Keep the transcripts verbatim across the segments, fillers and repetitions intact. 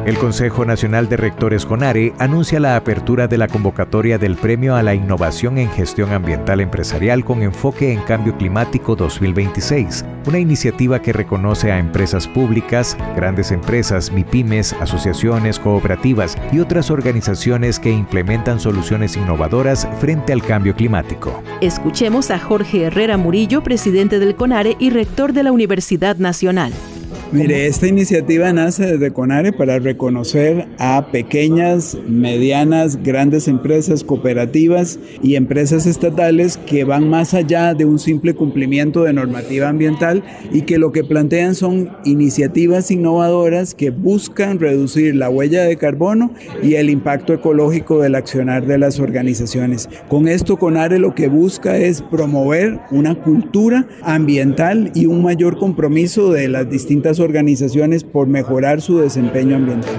El Consejo Nacional de Rectores CONARE anuncia la apertura de la convocatoria del Premio a la Innovación en Gestión Ambiental Empresarial con enfoque en cambio climático dos mil veintiséis, una iniciativa que reconoce a empresas públicas, grandes empresas, MIPYMES, asociaciones, cooperativas y otras organizaciones que implementan soluciones innovadoras frente al cambio climático. Escuchemos a Jorge Herrera Murillo, presidente del CONARE y rector de la Universidad Nacional. Mire, esta iniciativa nace desde CONARE para reconocer a pequeñas, medianas, grandes empresas, cooperativas y empresas estatales que van más allá de un simple cumplimiento de normativa ambiental y que lo que plantean son iniciativas innovadoras que buscan reducir la huella de carbono y el impacto ecológico del accionar de las organizaciones. Con esto, CONARE lo que busca es promover una cultura ambiental y un mayor compromiso de las distintas organizaciones por mejorar su desempeño ambiental.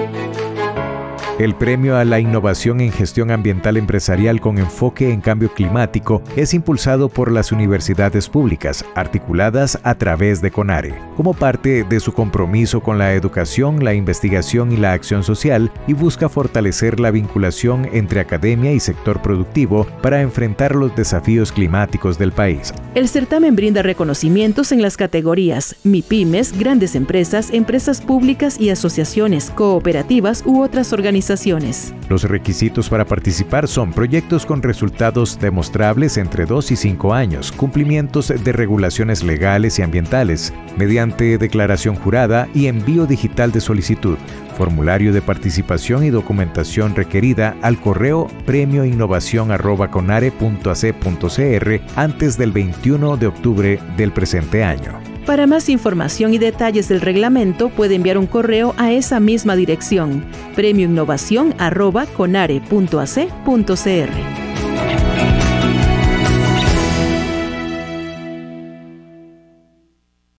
El Premio a la Innovación en Gestión Ambiental Empresarial con enfoque en cambio climático es impulsado por las universidades públicas, articuladas a través de CONARE, como parte de su compromiso con la educación, la investigación y la acción social, y busca fortalecer la vinculación entre academia y sector productivo para enfrentar los desafíos climáticos del país. El certamen brinda reconocimientos en las categorías MIPYMES, grandes empresas, empresas públicas y asociaciones, cooperativas u otras organizaciones. Los requisitos para participar son proyectos con resultados demostrables entre dos y cinco años, cumplimientos de regulaciones legales y ambientales, mediante declaración jurada y envío digital de solicitud, formulario de participación y documentación requerida al correo premio innovación arroba conare punto a c punto c r antes del veintiuno de octubre del presente año. Para más información y detalles del reglamento, puede enviar un correo a esa misma dirección, premio innovación arroba conare punto a c punto c r.